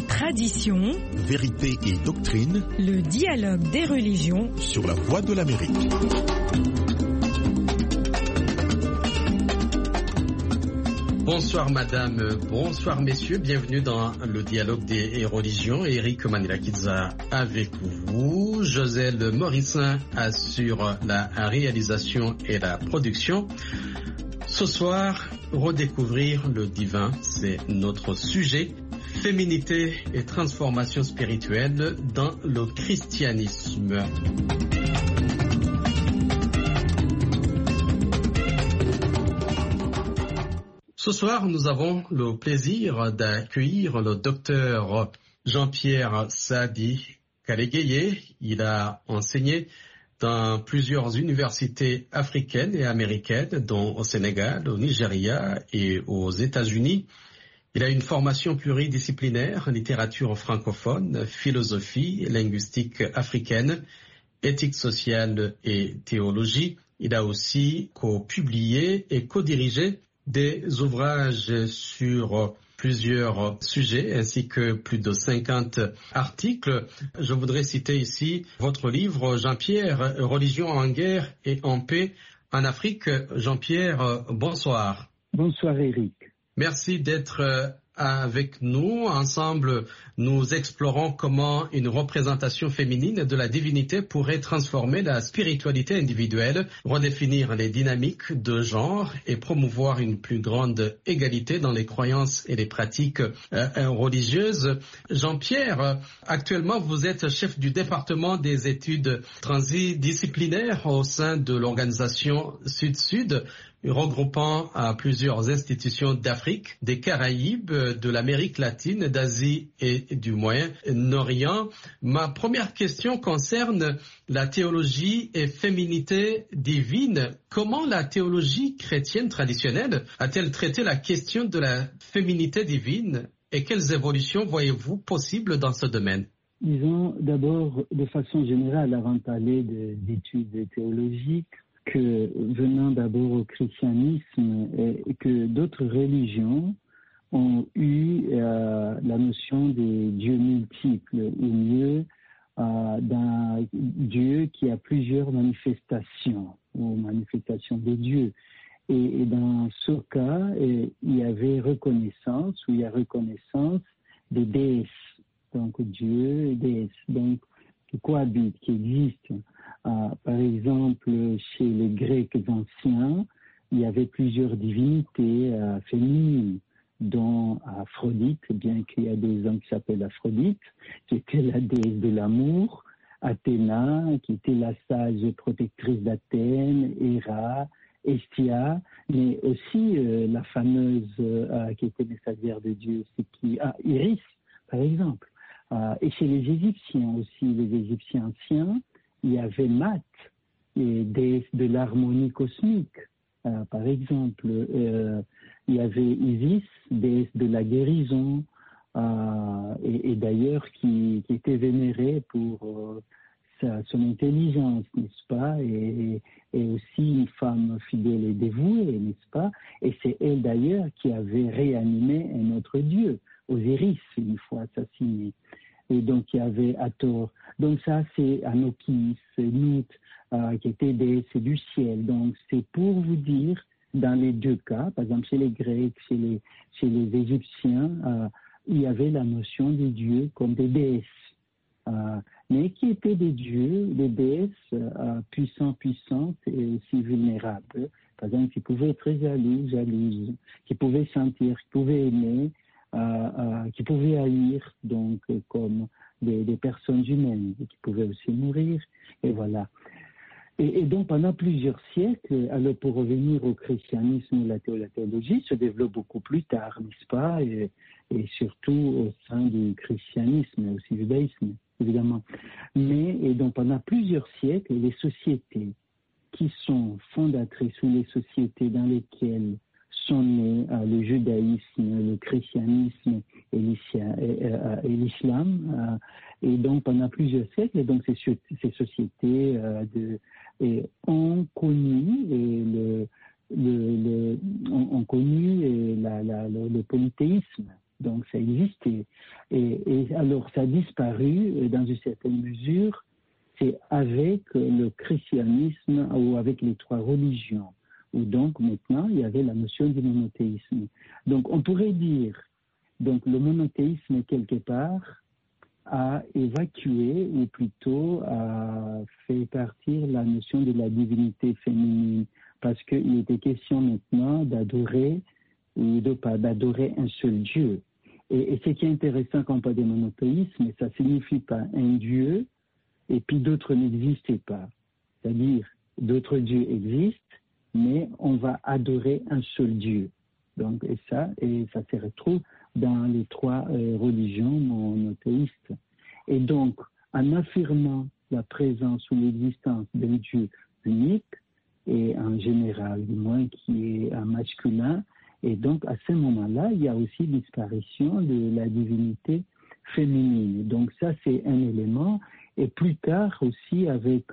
et traditions, vérité et doctrine, le dialogue des religions sur la Voix de l'Amérique. Bonsoir madame, bonsoir messieurs, bienvenue dans le dialogue des religions. Eric Manilakidza avec vous, Joselle Morissin assure la réalisation et la production. Ce soir, redécouvrir le divin, c'est notre sujet. Féminité et transformation spirituelle dans le christianisme. Ce soir, nous avons le plaisir d'accueillir le docteur Jean-Pierre Saadi Kalegeye. Il a enseigné dans plusieurs universités africaines et américaines, dont au Sénégal, au Nigeria et aux États-Unis. Il a une formation pluridisciplinaire, littérature francophone, philosophie, linguistique africaine, éthique sociale et théologie. Il a aussi co-publié et co-dirigé des ouvrages sur plusieurs sujets ainsi que plus de 50 articles. Je voudrais citer ici votre livre, Jean-Pierre, Religion en guerre et en paix en Afrique. Jean-Pierre, bonsoir. Bonsoir Eric. Merci d'être avec nous. Ensemble, nous explorons comment une représentation féminine de la divinité pourrait transformer la spiritualité individuelle, redéfinir les dynamiques de genre et promouvoir une plus grande égalité dans les croyances et les pratiques religieuses. Jean-Pierre, actuellement, vous êtes chef du département des études transdisciplinaires au sein de l'organisation Sud-Sud, regroupant plusieurs institutions d'Afrique, des Caraïbes, de l'Amérique latine, d'Asie et du Moyen-Orient. Ma première question concerne la théologie et féminité divine. Comment la théologie chrétienne traditionnelle a-t-elle traité la question de la féminité divine et quelles évolutions voyez-vous possibles dans ce domaine? Disons d'abord, de façon générale, avant de parler d'études théologiques, que venant d'abord au christianisme et que d'autres religions ont eu la notion des dieux multiples, ou mieux d'un Dieu qui a plusieurs manifestations, ou manifestations de Dieu. Et dans ce cas, il y avait reconnaissance, ou il y a reconnaissance des déesses, donc Dieu et déesses, donc qui cohabitent, qui existent. Par exemple, chez les Grecs anciens, il y avait plusieurs divinités féminines, dont Aphrodite, bien qu'il y a des hommes qui s'appellent Aphrodite, qui était la déesse de l'amour, Athéna, qui était la sage protectrice d'Athènes, Héra, Hestia, mais aussi la fameuse qui était messagère de Dieu, c'est qui Iris, par exemple. Et chez les Égyptiens aussi, les Égyptiens anciens, il y avait Mat, et déesse de l'harmonie cosmique. Par exemple, il y avait Isis, déesse de la guérison, et d'ailleurs qui était vénérée pour son intelligence, n'est-ce pas, et aussi une femme fidèle et dévouée, n'est-ce pas, et c'est elle d'ailleurs qui avait réanimé un autre dieu, Osiris, une fois assassiné. Et donc il y avait Hathor. Donc ça c'est Anokis, Nut, qui étaient déesses du ciel. Donc c'est pour vous dire, dans les deux cas, par exemple chez les Grecs, chez les Égyptiens, il y avait la notion des dieux comme des déesses, mais qui étaient des dieux, des déesses puissantes et aussi vulnérables. Par exemple, qui pouvaient être jalouses, qui pouvaient sentir, qui pouvaient aimer, qui pouvaient haïr, donc comme des personnes humaines, qui pouvaient aussi mourir, et voilà. Et donc pendant plusieurs siècles, alors pour revenir au christianisme, la théologie se développe beaucoup plus tard, n'est-ce pas, et surtout au sein du christianisme, et aussi du judaïsme, évidemment. Et donc pendant plusieurs siècles, les sociétés qui sont fondatrices, ou les sociétés dans lesquelles sont nés le judaïsme, le christianisme et l'islam. Et donc, pendant plusieurs siècles, et donc ces sociétés ont connu le polythéisme. Donc, ça existait. Et c'est avec le christianisme ou avec les trois religions, où donc maintenant il y avait la notion du monothéisme. Donc on pourrait dire, donc le monothéisme quelque part a évacué, ou plutôt a fait partir la notion de la divinité féminine, parce qu'il était question maintenant d'adorer ou d'adorer un seul Dieu. Et ce qui est intéressant quand on parle de monothéisme, ça ne signifie pas un Dieu et puis d'autres n'existaient pas. C'est-à-dire, d'autres dieux existent, mais on va adorer un seul Dieu. Donc, et ça se retrouve dans les trois religions monothéistes. Et donc, en affirmant la présence ou l'existence d'un Dieu unique, et en général, du moins qui est un masculin, et donc à ce moment-là, il y a aussi disparition de la divinité féminine. Donc ça, c'est un élément. Et plus tard aussi, avec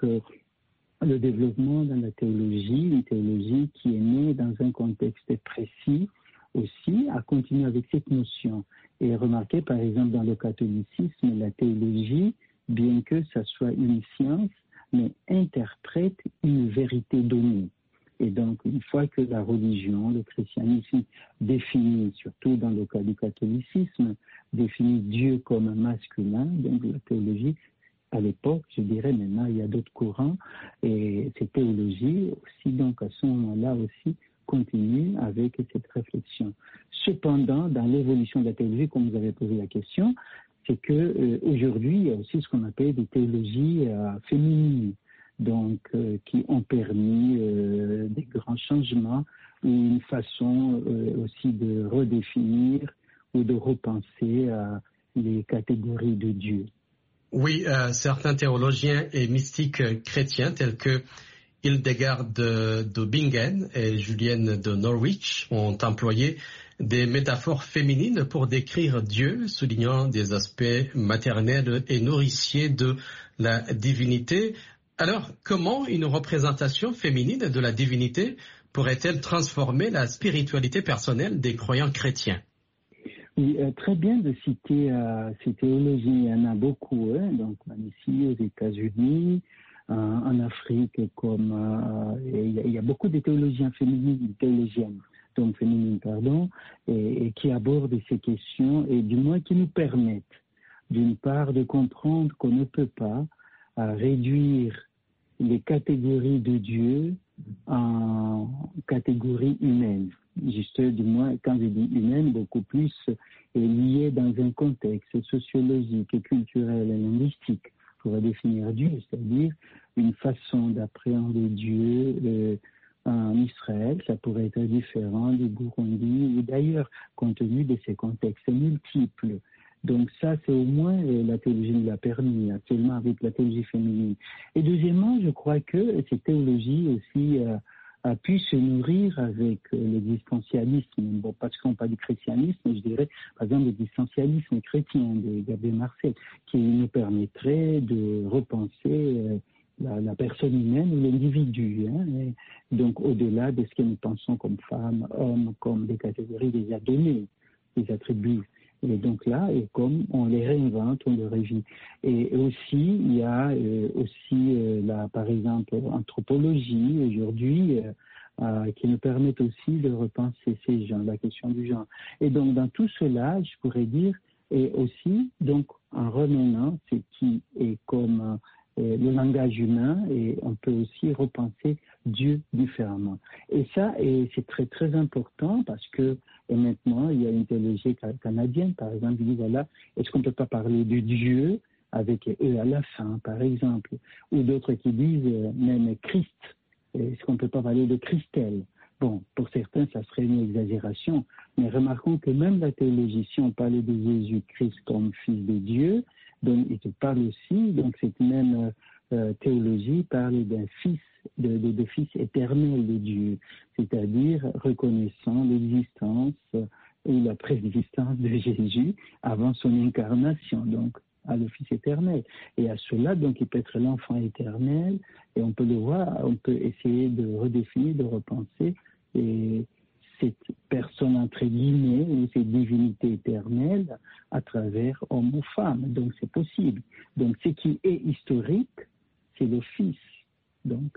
le développement dans la théologie, une théologie qui est née dans un contexte précis, aussi à continuer avec cette notion. Et remarquez par exemple dans le catholicisme, la théologie, bien que ça soit une science, mais interprète une vérité donnée. Et donc, une fois que la religion, le christianisme définit, surtout dans le cas du catholicisme, définit Dieu comme masculin, donc la théologie, à l'époque, je dirais maintenant, il y a d'autres courants, et cette théologie aussi, donc à ce moment-là aussi, continue avec cette réflexion. Cependant, dans l'évolution de la théologie, comme vous avez posé la question, c'est que aujourd'hui, il y a aussi ce qu'on appelle des théologies féminines, donc qui ont permis des grands changements, une façon aussi de redéfinir ou de repenser les catégories de Dieu. Oui, certains théologiens et mystiques chrétiens tels que Hildegard de Bingen et Julienne de Norwich ont employé des métaphores féminines pour décrire Dieu, soulignant des aspects maternels et nourriciers de la divinité. Alors, comment une représentation féminine de la divinité pourrait-elle transformer la spiritualité personnelle des croyants chrétiens? Oui, très bien de citer ces théologiens, il y en a beaucoup, donc ici aux États-Unis, en Afrique, il y a beaucoup de théologiennes féminines, et qui abordent ces questions et du moins qui nous permettent, d'une part, de comprendre qu'on ne peut pas réduire les catégories de Dieu en catégories humaines. Juste, du moins, quand je dis humaine, beaucoup plus est lié dans un contexte sociologique, culturel et linguistique pour définir Dieu, c'est-à-dire une façon d'appréhender Dieu en Israël, ça pourrait être différent du Burundi ou d'ailleurs, compte tenu de ces contextes multiples. Donc ça, c'est au moins la théologie nous l'a permis, actuellement avec la théologie féminine. Et deuxièmement, je crois que cette théologie aussi a pu se nourrir avec l'existentialisme. Bon, parce qu'on parle du christianisme, je dirais, par exemple, l'existentialisme chrétien de Gabriel Marcel, qui nous permettrait de repenser la personne humaine ou l'individu. Donc, au-delà de ce que nous pensons comme femme, homme, comme des catégories déjà données, des attributs. Et donc là, et comme on les réinvente, on les revit. Et aussi, il y a par exemple, l'anthropologie aujourd'hui, qui nous permettent aussi de repenser ces genres, la question du genre. Et donc, dans tout cela, je pourrais dire, et aussi, donc, en remenant ce qui est comme le langage humain, et on peut aussi repenser Dieu différemment. Et ça, c'est très, très important parce que et maintenant, il y a une théologie canadienne, par exemple, qui dit, voilà, est-ce qu'on ne peut pas parler de Dieu avec E à la fin, par exemple, ou d'autres qui disent même Christ, est-ce qu'on ne peut pas parler de Christelle? Bon, pour certains, ça serait une exagération, mais remarquons que même la théologie, si on parlait de Jésus-Christ comme fils de Dieu, donc il te parle aussi, donc cette même théologie parle d'un fils, de fils éternel de Dieu, c'est-à-dire reconnaissant l'existence et la préexistence de Jésus avant son incarnation, donc à le Fils éternel. Et à cela, donc, il peut être l'enfant éternel, et on peut le voir, on peut essayer de redéfinir, de repenser cette personne entre guillemets, ou cette divinité éternelle à travers homme ou femme. Donc c'est possible. Donc ce qui est historique c'est le Fils. Donc,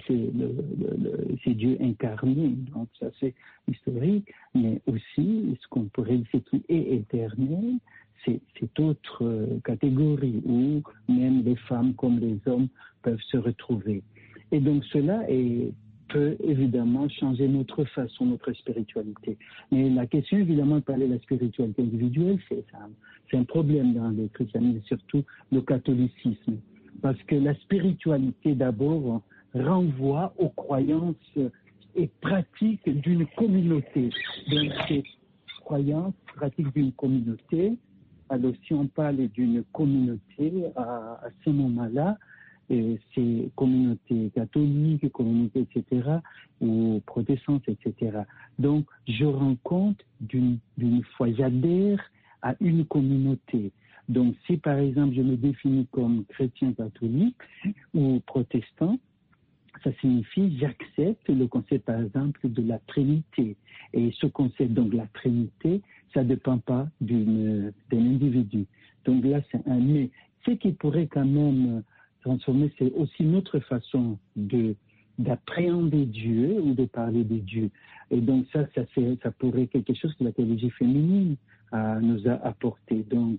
c'est Dieu incarné. Donc, ça, c'est historique. Mais aussi, ce qu'on pourrait dire, ce qui est éternel, c'est cette autre catégorie où même les femmes comme les hommes peuvent se retrouver. Et donc, cela peut évidemment changer notre façon, notre spiritualité. Mais la question, évidemment, de parler de la spiritualité individuelle, c'est un problème dans le christianisme, surtout le catholicisme. Parce que la spiritualité, d'abord, renvoie aux croyances et pratiques d'une communauté. Donc, ces croyances, pratiques d'une communauté, alors si on parle d'une communauté à ce moment-là, c'est communauté catholique, communauté, etc., ou protestante, etc. Donc, je rends compte d'une foi, j'adhère à une communauté. Donc, si par exemple je me définis comme chrétien catholique ou protestant, ça signifie j'accepte le concept, par exemple, de la Trinité. Et ce concept, donc la Trinité, ça ne dépend pas d'un individu. Donc là, c'est un mais. Ce qui pourrait quand même transformer, c'est aussi notre façon d'appréhender Dieu ou de parler de Dieu. Et donc ça pourrait être quelque chose que la théologie féminine nous a apporté. Donc,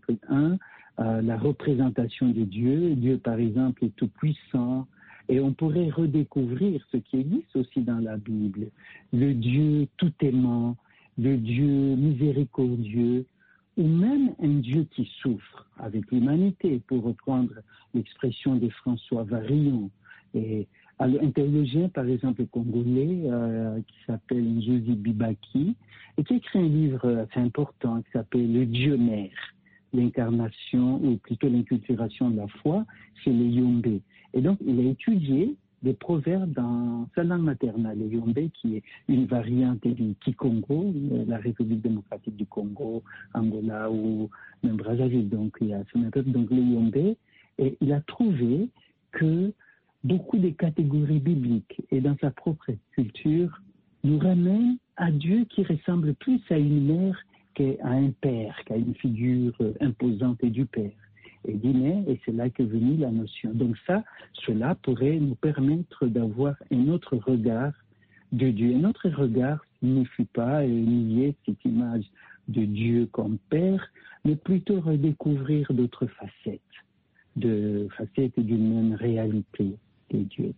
la représentation de Dieu. Dieu, par exemple, est tout puissant. Et on pourrait redécouvrir ce qui existe aussi dans la Bible. Le Dieu tout aimant, le Dieu miséricordieux, ou même un Dieu qui souffre avec l'humanité, pour reprendre l'expression de François Varillon. Et un théologien, par exemple, congolais, qui s'appelle Njozi Bibaki, et qui écrit un livre assez important qui s'appelle Le Dieu Mère, l'incarnation, ou plutôt l'inculturation de la foi chez les Yombé. Et donc, il a étudié des proverbes dans sa langue maternelle, le Yombé, qui est une variante du Kikongo, la République démocratique du Congo, Angola ou même Brazzaville. Donc, il y a ce même peuple, donc le Yombé. Et il a trouvé que beaucoup de catégories bibliques et dans sa propre culture nous ramènent à Dieu qui ressemble plus à une mère qu'à un père, qu'à une figure imposante du père. Et dîner, et c'est là qu'est venue la notion. Donc cela pourrait nous permettre d'avoir un autre regard de Dieu. Un autre regard ne fut pas nier cette image de Dieu comme Père, mais plutôt redécouvrir d'autres facettes d'une même réalité de Dieu.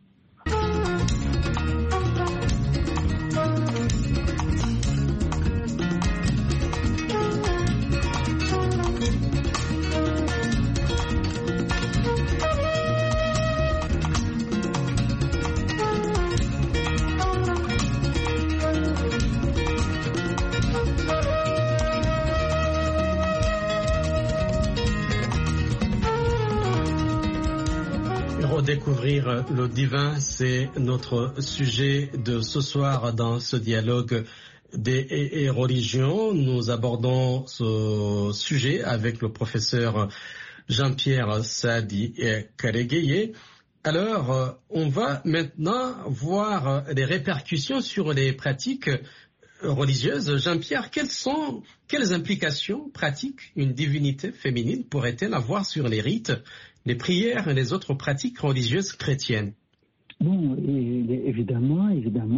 Redécouvrir le divin, c'est notre sujet de ce soir dans ce dialogue des religions. Nous abordons ce sujet avec le professeur Jean-Pierre Sadi Karegueye. Alors, on va maintenant voir les répercussions sur les pratiques religieuses. Jean-Pierre, quelles implications pratiques une divinité féminine pourrait-elle avoir sur les rites, les prières et les autres pratiques religieuses chrétiennes? Bon, évidemment,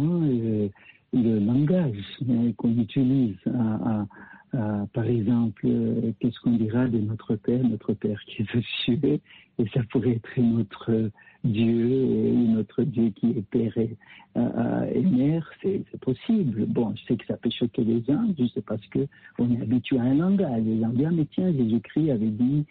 le langage qu'on utilise, par exemple, qu'est-ce qu'on dira de notre Père qui est aux cieux, et ça pourrait être notre Dieu, ou notre Dieu qui est Père et Mère, c'est possible. Bon, je sais que ça peut choquer les gens, juste parce qu'on est habitué à un langage. Les gens disent, mais tiens, Jésus-Christ avait dit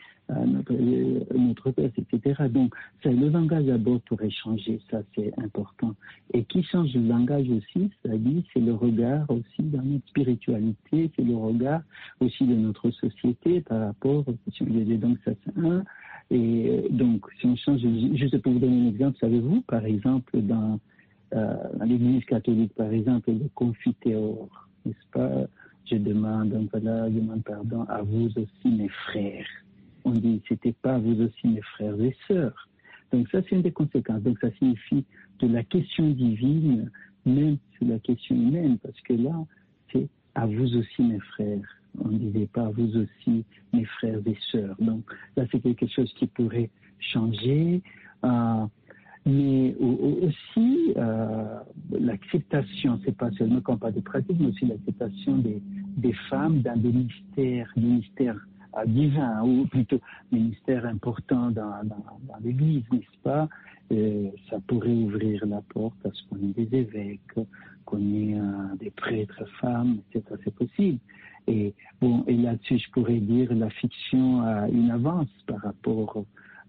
notre Père, etc. Donc, le langage d'abord pourrait changer, ça c'est important. Et qui change le langage aussi, c'est-à-dire c'est le regard aussi dans notre spiritualité, c'est le regard aussi de notre société par rapport aux questions de donc ça c'est un. Et donc, si on change, juste pour vous donner un exemple, savez-vous, par exemple, dans l'Église catholique, par exemple, le confiteor, n'est-ce pas? Je demande pardon à vous aussi, mes frères. On dit, c'était pas à vous aussi, mes frères et sœurs. Donc ça, c'est une des conséquences. Donc ça signifie de la question divine, même sur la question humaine, parce que là, c'est à vous aussi, mes frères. On ne disait pas à vous aussi, mes frères et sœurs. Donc là, c'est quelque chose qui pourrait changer. Mais aussi l'acceptation, c'est pas seulement quand on parle de pratique, mais aussi l'acceptation des femmes dans des ministères divins, ou plutôt ministères importants dans l'Église, n'est-ce pas? Ça pourrait ouvrir la porte à ce qu'on ait des évêques, qu'on ait des prêtres femmes, etc. C'est possible. Et là-dessus, je pourrais dire la fiction a une avance par rapport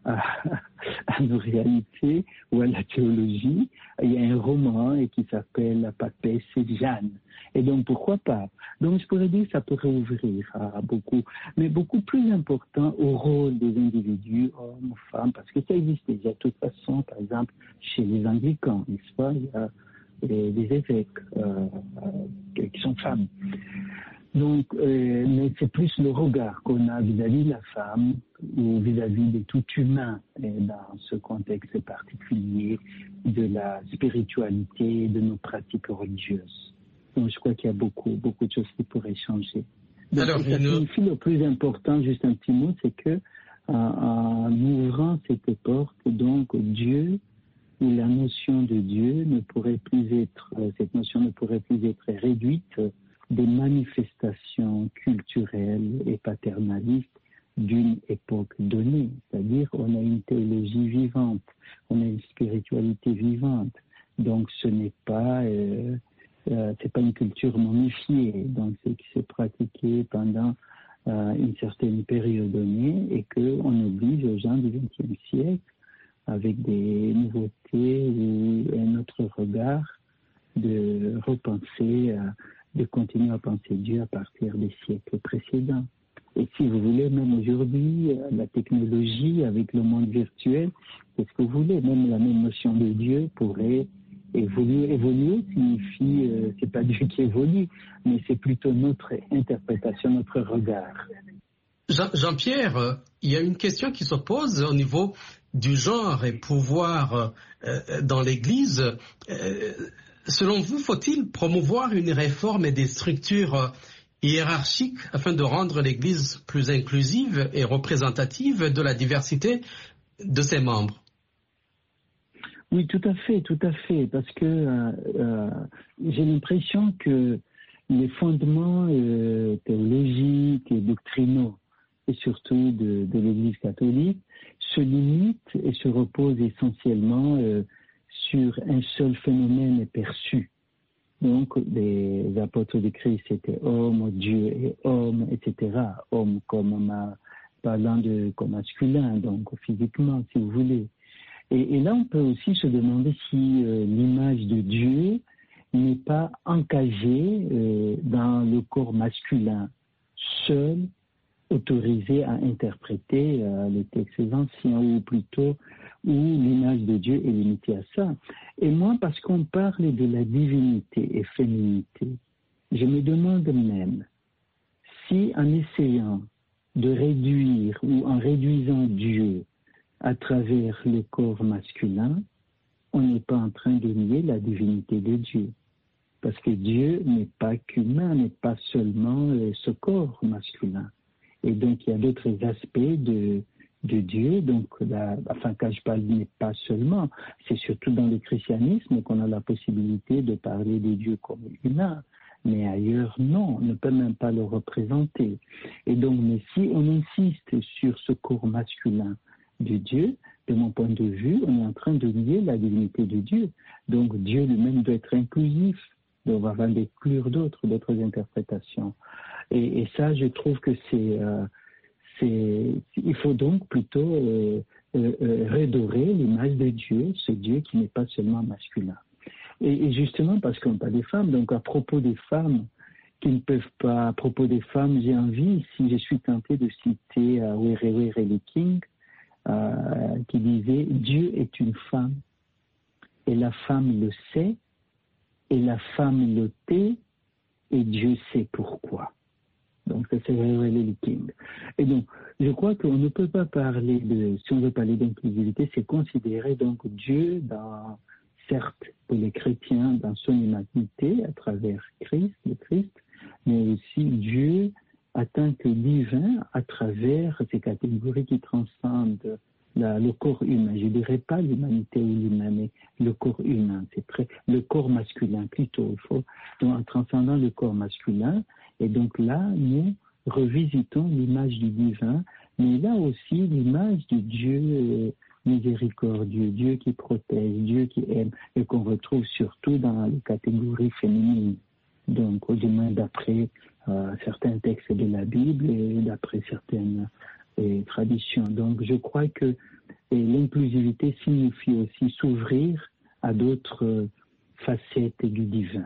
à nos réalités ou à la théologie. Il y a un roman qui s'appelle La Papesse et Jeanne. Et donc, pourquoi pas? Donc, je pourrais dire que ça pourrait ouvrir à beaucoup, mais beaucoup plus important au rôle des individus, hommes, femmes, parce que ça existe déjà de toute façon, par exemple, chez les anglicans, n'est-ce pas? Il y a des évêques qui sont femmes. Donc, mais c'est plus le regard qu'on a vis-à-vis de la femme ou vis-à-vis de tout humain dans ce contexte particulier de la spiritualité, de nos pratiques religieuses. Donc, je crois qu'il y a beaucoup de choses qui pourraient changer. Donc, alors, ça signifie le plus important, juste un petit mot, c'est que en ouvrant cette porte, donc Dieu, ou la notion de Dieu ne pourrait plus être, cette notion ne pourrait plus être réduite des manifestations culturelles et paternalistes d'une époque donnée. C'est-à-dire, on a une théologie vivante, on a une spiritualité vivante. Donc, ce n'est pas, c'est pas une culture momifiée. Donc, c'est qui s'est pratiqué pendant une certaine période donnée et qu'on oblige aux gens du XXe siècle, avec des nouveautés ou un autre regard, de repenser, de continuer à penser Dieu à partir des siècles précédents. Et si vous voulez, même aujourd'hui, la technologie avec le monde virtuel, c'est ce que vous voulez, même la même notion de Dieu pourrait évoluer. Évoluer signifie, c'est pas Dieu qui évolue, mais c'est plutôt notre interprétation, notre regard. Jean-Pierre, il y a une question qui se pose au niveau du genre et pouvoir dans l'Église. Selon vous, faut-il promouvoir une réforme des structures hiérarchiques afin de rendre l'Église plus inclusive et représentative de la diversité de ses membres? Oui, tout à fait, parce que j'ai l'impression que les fondements théologiques et doctrinaux, et surtout de l'Église catholique, se limitent et se reposent essentiellement sur un seul phénomène perçu. Donc, les apôtres de Christ étaient hommes, Dieu et homme, etc. Homme parlant comme masculin, donc physiquement, si vous voulez. Et là, on peut aussi se demander si l'image de Dieu n'est pas encagée dans le corps masculin, seul, autorisé à interpréter les textes anciens, ou plutôt où l'image de Dieu est limitée à ça. Et moi, parce qu'on parle de la divinité et féminité, je me demande même si en essayant de réduire ou en réduisant Dieu à travers le corps masculin, on n'est pas en train de nier la divinité de Dieu. Parce que Dieu n'est pas qu'humain, n'est pas seulement ce corps masculin. Et donc, il y a d'autres aspects de Dieu. Donc, quand je parle n'est pas seulement, c'est surtout dans le christianisme qu'on a la possibilité de parler de Dieu comme humain. Mais ailleurs, non, on ne peut même pas le représenter. Et donc, mais si on insiste sur ce corps masculin de Dieu, de mon point de vue, on est en train de nier la divinité de Dieu. Donc, Dieu lui-même doit être inclusif. Donc, on va inclure d'autres interprétations. Et ça, je trouve que il faut donc plutôt redorer l'image de Dieu, ce Dieu qui n'est pas seulement masculin. Et justement, parce qu'on parle des femmes, donc à propos des femmes qui ne peuvent pas, à propos des femmes, j'ai envie, si je suis tenté de citer Were King, qui disait « Dieu est une femme, et la femme le sait, et la femme le tait, et Dieu sait pourquoi. » Donc, ça, c'est Were King. Et donc, je crois qu'on ne peut pas parler si on veut parler d'inclusivité, c'est considérer donc Dieu certes, pour les chrétiens, dans son humanité, à travers le Christ, mais aussi Dieu en tant que divin, à travers ces catégories qui transcendent le corps humain. Je dirais pas l'humanité ou l'humain, mais le corps humain. Le corps masculin plutôt. Il faut, donc, en transcendant le corps masculin. Et donc là, nous revisitons l'image du divin, mais là aussi l'image du Dieu miséricordieux, Dieu qui protège, Dieu qui aime, et qu'on retrouve surtout dans les catégories féminines. Donc, au moins d'après certains textes de la Bible et d'après certaines traditions. Donc, je crois que l'inclusivité signifie aussi s'ouvrir à d'autres facettes du divin.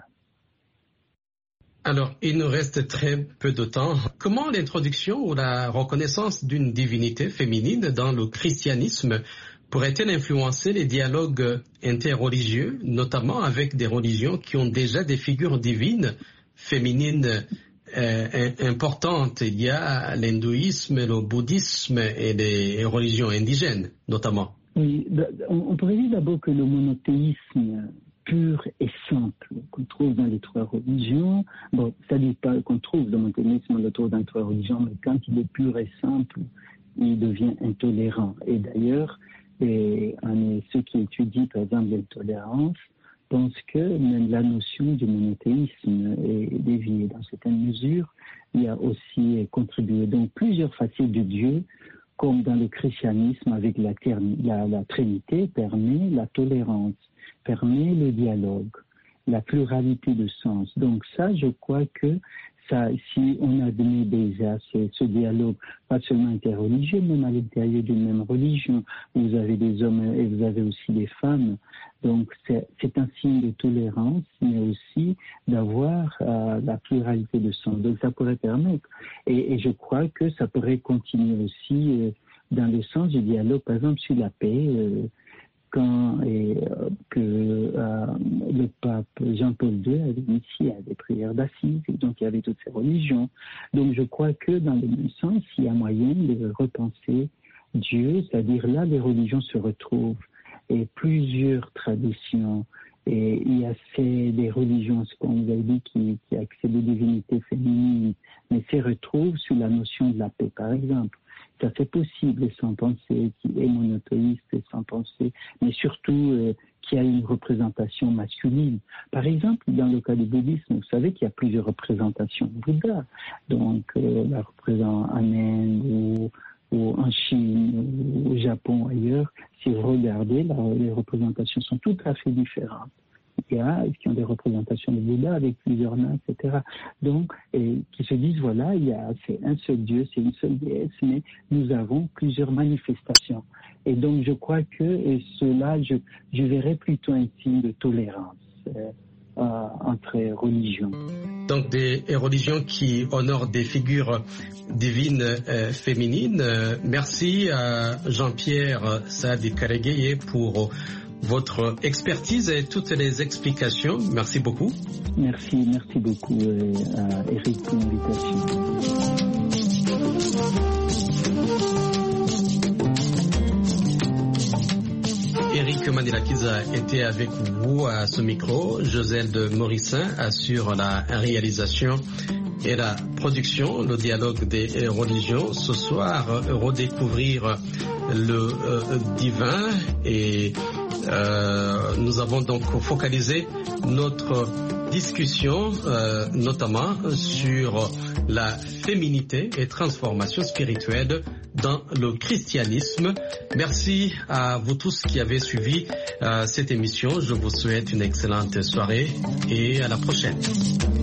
Alors, il nous reste très peu de temps. Comment l'introduction ou la reconnaissance d'une divinité féminine dans le christianisme pourrait-elle influencer les dialogues interreligieux, notamment avec des religions qui ont déjà des figures divines féminines importantes? Il y a l'hindouisme, le bouddhisme et les religions indigènes, notamment. Oui, on pourrait dire d'abord que le monothéisme pur et simple qu'on trouve dans les trois religions, bon, ça ne dit pas qu'on trouve le monothéisme autour dans les trois religions, mais quand il est pur et simple, il devient intolérant. Et d'ailleurs, ceux qui étudient par exemple l'intolérance pensent que même la notion du monothéisme est déviée. Dans certaines mesures, il y a aussi contribué. Donc plusieurs facettes de Dieu, comme dans le christianisme avec la Trinité, permet la tolérance, permet le dialogue, la pluralité de sens. Donc ça, je crois que ça, si on admet déjà ce dialogue, pas seulement interreligieux, même à l'intérieur d'une même religion, vous avez des hommes et vous avez aussi des femmes. Donc c'est un signe de tolérance, mais aussi d'avoir la pluralité de sens. Donc ça pourrait permettre. Et je crois que ça pourrait continuer aussi dans le sens du dialogue, par exemple sur la paix. Le pape Jean-Paul II avait initié à des prières d'assises, et donc il y avait toutes ces religions. Donc je crois que dans le même sens, il y a moyen de repenser Dieu, c'est-à-dire là les religions se retrouvent et plusieurs traditions. Et il y a des religions, comme vous avez dit, qui accèdent aux divinités féminines, mais se retrouvent sur la notion de la paix, par exemple. Ça c'est possible sans penser, qui est monothéiste et sans penser, mais surtout qui a une représentation masculine. Par exemple, dans le cas du bouddhisme, vous savez qu'il y a plusieurs représentations Bouddha. Donc, la représentation en Inde ou en Chine ou au Japon, ailleurs, si vous regardez, les représentations sont tout à fait différentes. Il y a qui ont des représentations de Bouddha avec plusieurs nains, etc. Donc, qui se disent, voilà, c'est un seul Dieu, c'est une seule déesse, mais nous avons plusieurs manifestations. Et donc, je crois que cela, je verrais plutôt un signe de tolérance entre religions. Donc, des religions qui honorent des figures divines féminines. Merci à Jean-Pierre Saadi Karegueye pour votre expertise et toutes les explications. Merci beaucoup. Merci beaucoup à Eric pour l'invitation. Eric Manilakiza était avec vous à ce micro. Joselde Morissin assure la réalisation et la production, le dialogue des religions. Ce soir, redécouvrir le divin et nous avons donc focalisé notre discussion notamment sur la féminité et transformation spirituelle dans le christianisme. Merci à vous tous qui avez suivi cette émission. Je vous souhaite une excellente soirée et à la prochaine.